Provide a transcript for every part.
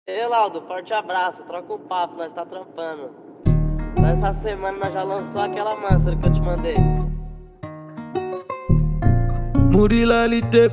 Ei, Laudo, forte abraço, troca um papo, nós tá trampando. Só essa semana nós já lançou aquela manstra que eu te mandei. Murilo LT.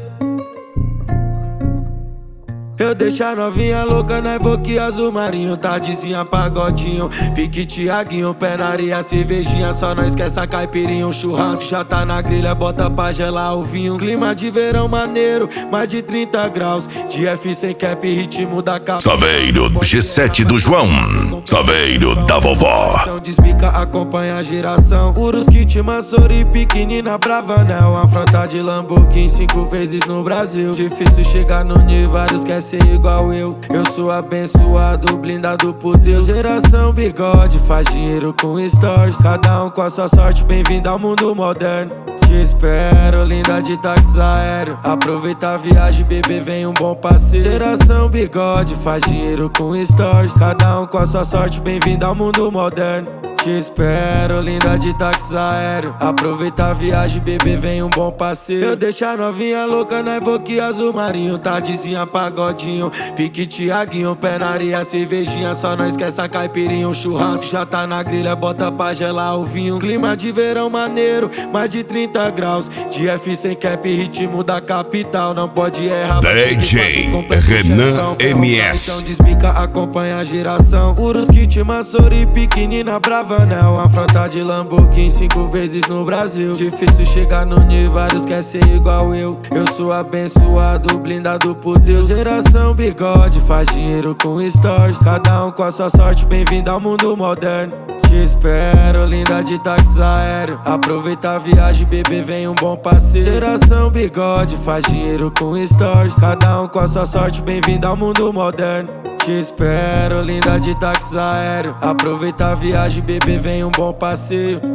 Eu deixo a novinha louca na boquinha azul marinho, tardezinha, pagodinho, pique Tiaguinho, pé na areia, cervejinha, só não esquece a caipirinha, um churrasco já tá na grelha, bota pra gelar o vinho. Clima de verão maneiro, mais de 30 graus, de F sem cap, ritmo da capa. Saveiro G7 do João, Saveiro da vovó. Então desbica, acompanha a geração. Urus, kit, mansori, pequenina, brava, né? Uma frota de Lamborghini 5 vezes no Brasil. Difícil chegar no nível, vários quer ser igual eu. Eu sou abençoado, blindado por Deus. Geração bigode, faz dinheiro com stories. Cada um com a sua sorte, bem-vindo ao mundo moderno. Te espero, linda de táxi aéreo. Aproveita a viagem, bebê, vem um bom passeio. Geração bigode, faz dinheiro com stories. Cada um com a sua sorte, bem-vindo ao mundo moderno. Te espero, linda de táxi aéreo. Aproveita a viagem, bebê, vem um bom passeio. Eu deixo a novinha louca na boquinha azul marinho, tardezinha, pagodinho, pique Tiaguinho, pé na areia, cervejinha, só não esquece a caipirinha, um churrasco já tá na grelha, bota pra gelar o vinho. Clima de verão maneiro, mais de 30 graus, de F sem cap, ritmo da capital, não pode errar. DJ Renan MS. Então desbica, acompanha a geração. Urus, kit, mansori, pequenina, brava, né? Uma frota de Lamborghini 5 vezes no Brasil. Difícil chegar no nível, vários quer ser igual eu. Eu sou abençoado, blindado por Deus. Geração bigode, faz dinheiro com stories. Cada um com a sua sorte, bem-vindo ao mundo moderno. Te espero, linda de táxi aéreo. Aproveita a viagem, bebê, vem um bom passeio. Geração bigode, faz dinheiro com stories. Cada um com a sua sorte, bem-vindo ao mundo moderno. Te espero, linda de táxi aéreo. Aproveita a viagem, bebê, vem um bom passeio.